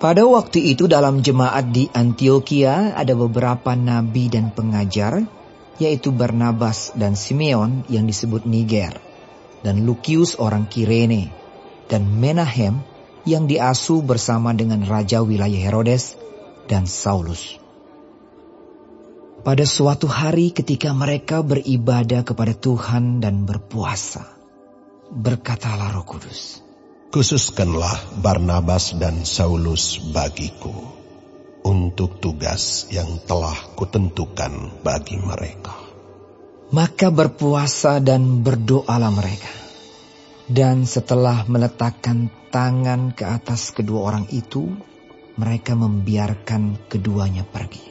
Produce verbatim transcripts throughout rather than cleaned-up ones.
Pada waktu itu dalam jemaat di Antioquia ada beberapa nabi dan pengajar, yaitu Barnabas dan Simeon yang disebut Niger, dan Lukius orang Kirene, dan Menahem yang diasuh bersama dengan raja wilayah Herodes dan Saulus. Pada suatu hari ketika mereka beribadah kepada Tuhan dan berpuasa, berkatalah Roh Kudus, "Khususkanlah Barnabas dan Saulus bagiku untuk tugas yang telah kutentukan bagi mereka." Maka berpuasa dan berdoalah mereka. Dan setelah meletakkan tangan ke atas kedua orang itu, mereka membiarkan keduanya pergi.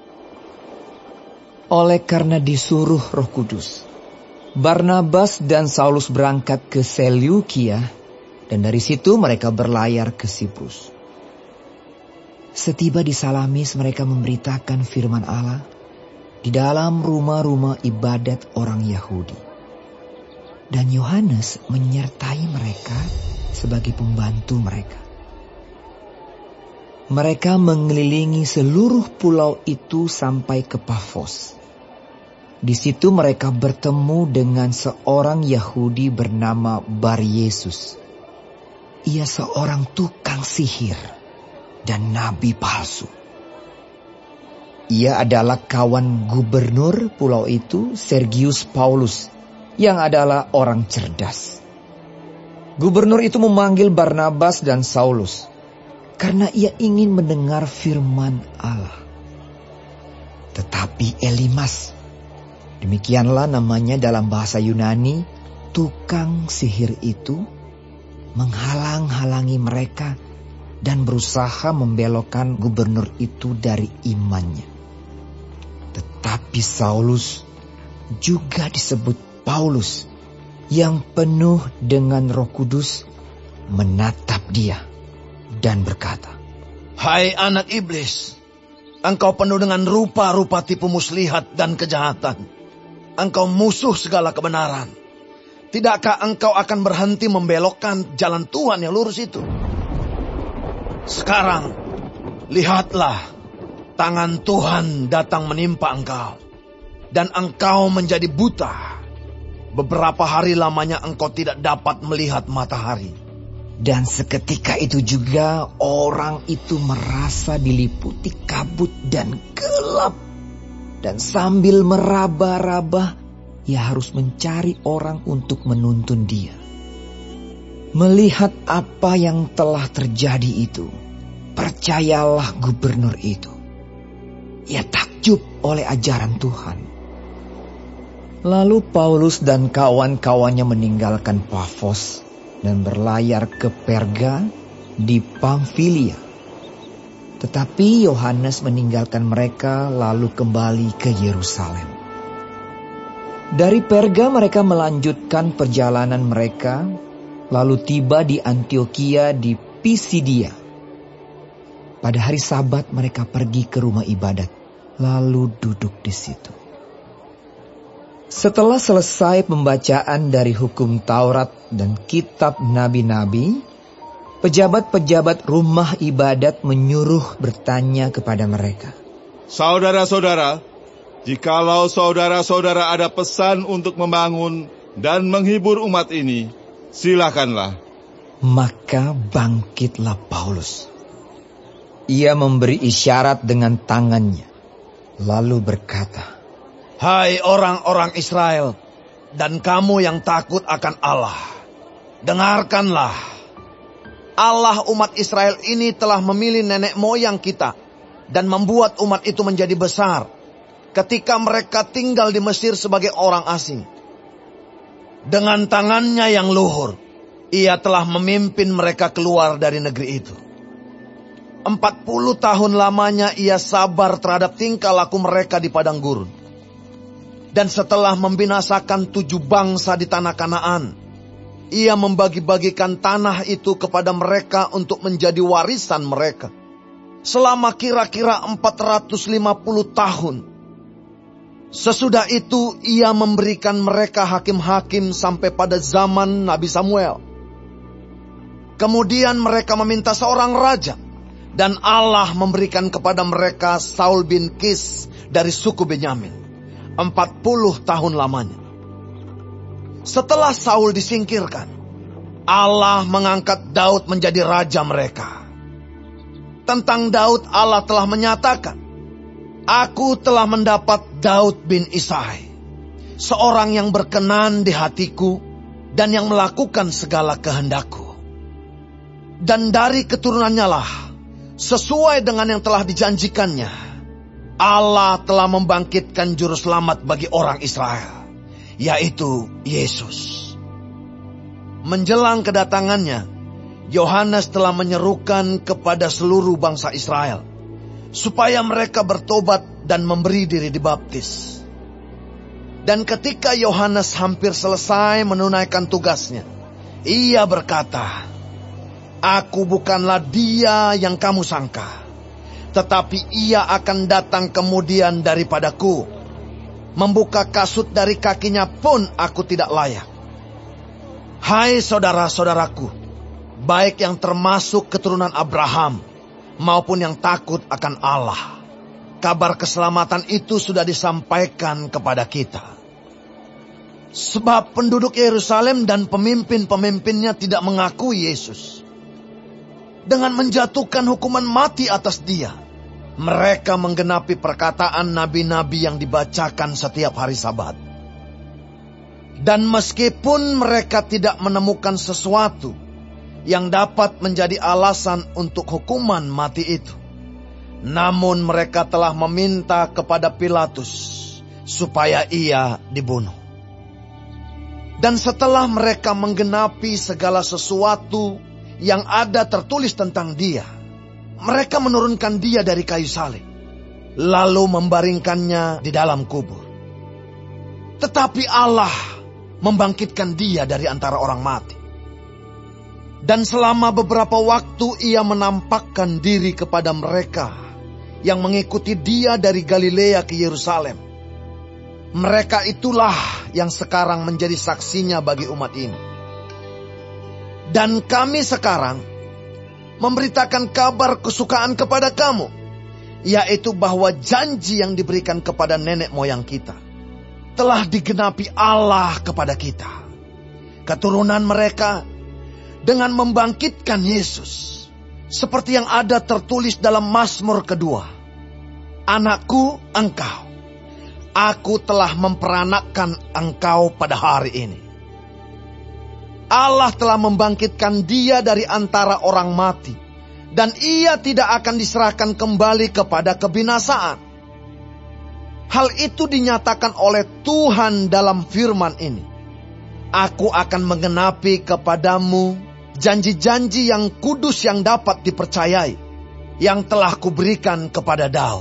Oleh karena disuruh Roh Kudus, Barnabas dan Saulus berangkat ke Seleukia, dan dari situ mereka berlayar ke Siprus. Setiba di Salamis mereka memberitakan firman Allah di dalam rumah-rumah ibadat orang Yahudi. Dan Yohanes menyertai mereka sebagai pembantu mereka. Mereka mengelilingi seluruh pulau itu sampai ke Pafos. Di situ mereka bertemu dengan seorang Yahudi bernama Bar Yesus. Ia seorang tukang sihir dan nabi palsu. Ia adalah kawan gubernur pulau itu, Sergius Paulus, yang adalah orang cerdas. Gubernur itu memanggil Barnabas dan Saulus karena ia ingin mendengar firman Allah. Tetapi Elimas, demikianlah namanya dalam bahasa Yunani, tukang sihir itu, menghalang-halangi mereka dan berusaha membelokkan gubernur itu dari imannya. Tetapi Saulus, juga disebut Paulus, yang penuh dengan Roh Kudus, menatap dia dan berkata, "Hai anak iblis, engkau penuh dengan rupa-rupa tipu muslihat dan kejahatan. Engkau musuh segala kebenaran. Tidakkah engkau akan berhenti membelokkan jalan Tuhan yang lurus itu? Sekarang, lihatlah, tangan Tuhan datang menimpa engkau, dan engkau menjadi buta. Beberapa hari lamanya engkau tidak dapat melihat matahari." Dan seketika itu juga orang itu merasa diliputi kabut dan gelap. Dan sambil meraba-raba, ia harus mencari orang untuk menuntun dia. Melihat apa yang telah terjadi itu, percayalah gubernur itu. Ia takjub oleh ajaran Tuhan. Lalu Paulus dan kawan-kawannya meninggalkan Pafos dan berlayar ke Perga di Pamfilia. Tetapi Yohanes meninggalkan mereka lalu kembali ke Yerusalem. Dari Perga mereka melanjutkan perjalanan mereka, lalu tiba di Antioquia di Pisidia. Pada hari Sabat mereka pergi ke rumah ibadat, lalu duduk di situ. Setelah selesai pembacaan dari hukum Taurat dan kitab nabi-nabi, pejabat-pejabat rumah ibadat menyuruh bertanya kepada mereka, "Saudara-saudara, jikalau saudara-saudara ada pesan untuk membangun dan menghibur umat ini, silakanlah." Maka bangkitlah Paulus. Ia memberi isyarat dengan tangannya, lalu berkata, "Hai orang-orang Israel, dan kamu yang takut akan Allah, dengarkanlah. Allah umat Israel ini telah memilih nenek moyang kita dan membuat umat itu menjadi besar ketika mereka tinggal di Mesir sebagai orang asing. Dengan tangannya yang luhur, ia telah memimpin mereka keluar dari negeri itu. Empat puluh tahun lamanya ia sabar terhadap tingkah laku mereka di padang gurun. Dan setelah membinasakan tujuh bangsa di tanah Kanaan, ia membagi-bagikan tanah itu kepada mereka untuk menjadi warisan mereka selama kira-kira empat ratus lima puluh tahun. Sesudah itu ia memberikan mereka hakim-hakim sampai pada zaman Nabi Samuel. Kemudian mereka meminta seorang raja, Dan Allah memberikan kepada mereka Saul bin Kis dari suku Benyamin, empat puluh tahun lamanya. Setelah Saul disingkirkan, Allah mengangkat Daud menjadi raja mereka. Tentang Daud Allah telah menyatakan, Aku telah mendapat Daud bin Isai, seorang yang berkenan di hatiku dan yang melakukan segala kehendakku. Dan dari keturunannya lah, sesuai dengan yang telah dijanjikannya, Allah telah membangkitkan juru selamat bagi orang Israel, yaitu Yesus. Menjelang kedatangannya, Yohanes telah menyerukan kepada seluruh bangsa Israel, supaya mereka bertobat dan memberi diri dibaptis. Dan ketika Yohanes hampir selesai menunaikan tugasnya, ia berkata, Aku bukanlah dia yang kamu sangka, tetapi ia akan datang kemudian daripadaku. Membuka kasut dari kakinya pun aku tidak layak. Hai saudara-saudaraku, baik yang termasuk keturunan Abraham, maupun yang takut akan Allah, kabar keselamatan itu sudah disampaikan kepada kita. Sebab penduduk Yerusalem dan pemimpin-pemimpinnya tidak mengakui Yesus. Dengan menjatuhkan hukuman mati atas dia, mereka menggenapi perkataan nabi-nabi yang dibacakan setiap hari Sabat. Dan meskipun mereka tidak menemukan sesuatu yang dapat menjadi alasan untuk hukuman mati itu, namun mereka telah meminta kepada Pilatus supaya ia dibunuh. Dan setelah mereka menggenapi segala sesuatu yang ada tertulis tentang dia, mereka menurunkan dia dari kayu salib, lalu membaringkannya di dalam kubur. Tetapi Allah membangkitkan dia dari antara orang mati. Dan selama beberapa waktu ia menampakkan diri kepada mereka yang mengikuti dia dari Galilea ke Yerusalem. Mereka itulah yang sekarang menjadi saksinya bagi umat ini. Dan kami sekarang memberitakan kabar kesukaan kepada kamu, yaitu bahwa janji yang diberikan kepada nenek moyang kita telah digenapi Allah kepada kita. Keturunan mereka dengan membangkitkan Yesus, seperti yang ada tertulis dalam Mazmur kedua. Anakku, engkau, aku telah memperanakkan engkau pada hari ini. Allah telah membangkitkan dia dari antara orang mati, dan ia tidak akan diserahkan kembali kepada kebinasaan. Hal itu dinyatakan oleh Tuhan dalam firman ini. Aku akan menggenapi kepadamu janji-janji yang kudus yang dapat dipercayai, yang telah kuberikan kepada Daud.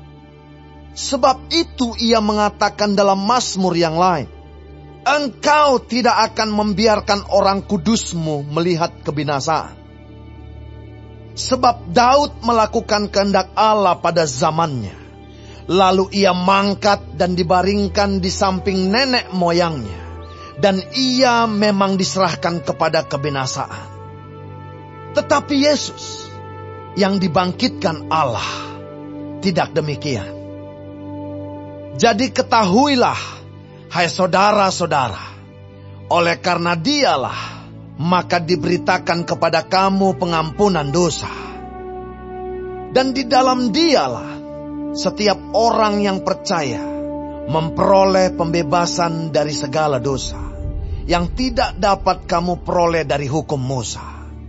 Sebab itu ia mengatakan dalam Mazmur yang lain, Engkau tidak akan membiarkan orang kudusmu melihat kebinasaan. Sebab Daud melakukan kehendak Allah pada zamannya. Lalu ia mangkat dan dibaringkan di samping nenek moyangnya. Dan ia memang diserahkan kepada kebinasaan. Tetapi Yesus yang dibangkitkan Allah tidak demikian. Jadi ketahuilah, hai saudara-saudara, oleh karena dialah, maka diberitakan kepada kamu pengampunan dosa. Dan di dalam dialah, setiap orang yang percaya memperoleh pembebasan dari segala dosa, yang tidak dapat kamu peroleh dari hukum Musa.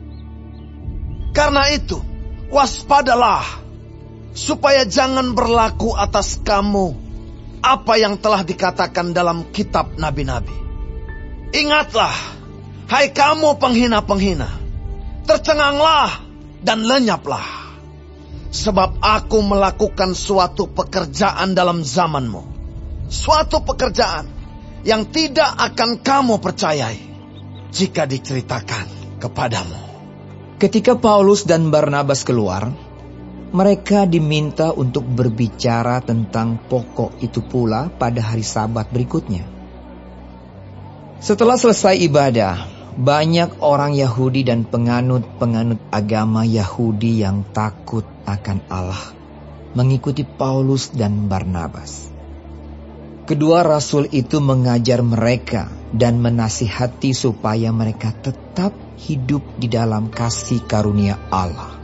Karena itu, waspadalah, supaya jangan berlaku atas kamu apa yang telah dikatakan dalam kitab nabi-nabi. Ingatlah, hai kamu penghina-penghina, tercenganglah dan lenyaplah. Sebab aku melakukan suatu pekerjaan dalam zamanmu, suatu pekerjaan yang tidak akan kamu percayai jika diceritakan kepadamu. Ketika Paulus dan Barnabas keluar, mereka diminta untuk berbicara tentang pokok itu pula pada hari Sabat berikutnya. Setelah selesai ibadah, banyak orang Yahudi dan penganut-penganut agama Yahudi yang takut akan Allah mengikuti Paulus dan Barnabas. Kedua rasul itu mengajar mereka dan menasihati supaya mereka tetap hidup di dalam kasih karunia Allah.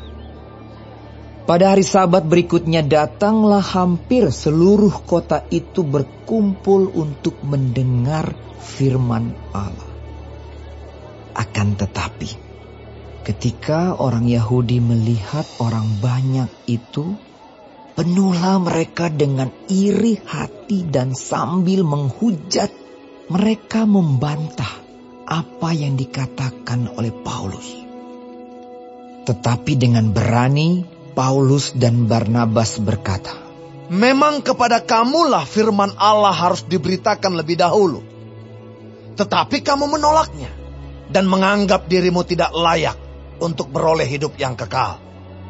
Pada hari Sabat berikutnya datanglah hampir seluruh kota itu berkumpul untuk mendengar firman Allah. Akan tetapi, ketika orang Yahudi melihat orang banyak itu, penuhlah mereka dengan iri hati dan sambil menghujat, mereka membantah apa yang dikatakan oleh Paulus. Tetapi dengan berani, Paulus dan Barnabas berkata, "Memang kepada kamulah firman Allah harus diberitakan lebih dahulu. Tetapi kamu menolaknya dan menganggap dirimu tidak layak untuk beroleh hidup yang kekal.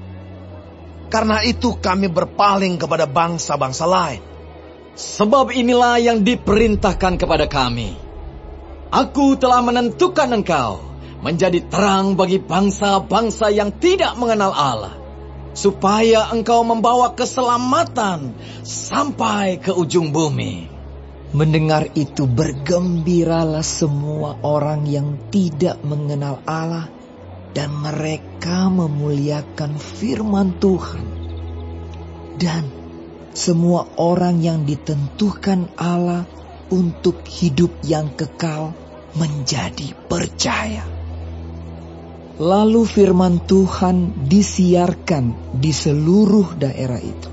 Karena itu kami berpaling kepada bangsa-bangsa lain. Sebab inilah yang diperintahkan kepada kami. Aku telah menentukan engkau menjadi terang bagi bangsa-bangsa yang tidak mengenal Allah, supaya engkau membawa keselamatan sampai ke ujung bumi." Mendengar itu bergembiralah semua orang yang tidak mengenal Allah, dan mereka memuliakan firman Tuhan. Dan semua orang yang ditentukan Allah untuk hidup yang kekal menjadi percaya. Lalu firman Tuhan disiarkan di seluruh daerah itu.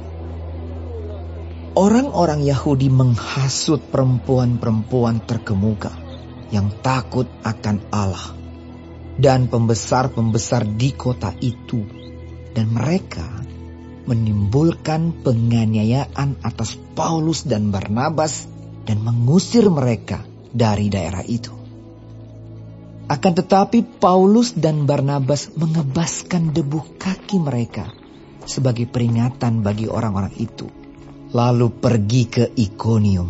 Orang-orang Yahudi menghasut perempuan-perempuan terkemuka yang takut akan Allah dan pembesar-pembesar di kota itu, dan mereka menimbulkan penganiayaan atas Paulus dan Barnabas dan mengusir mereka dari daerah itu. Akan tetapi Paulus dan Barnabas mengebaskan debu kaki mereka sebagai peringatan bagi orang-orang itu, lalu pergi ke Ikonium.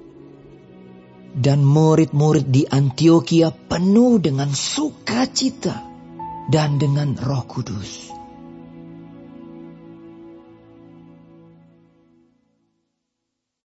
Dan murid-murid di Antiokhia penuh dengan sukacita dan dengan Roh Kudus.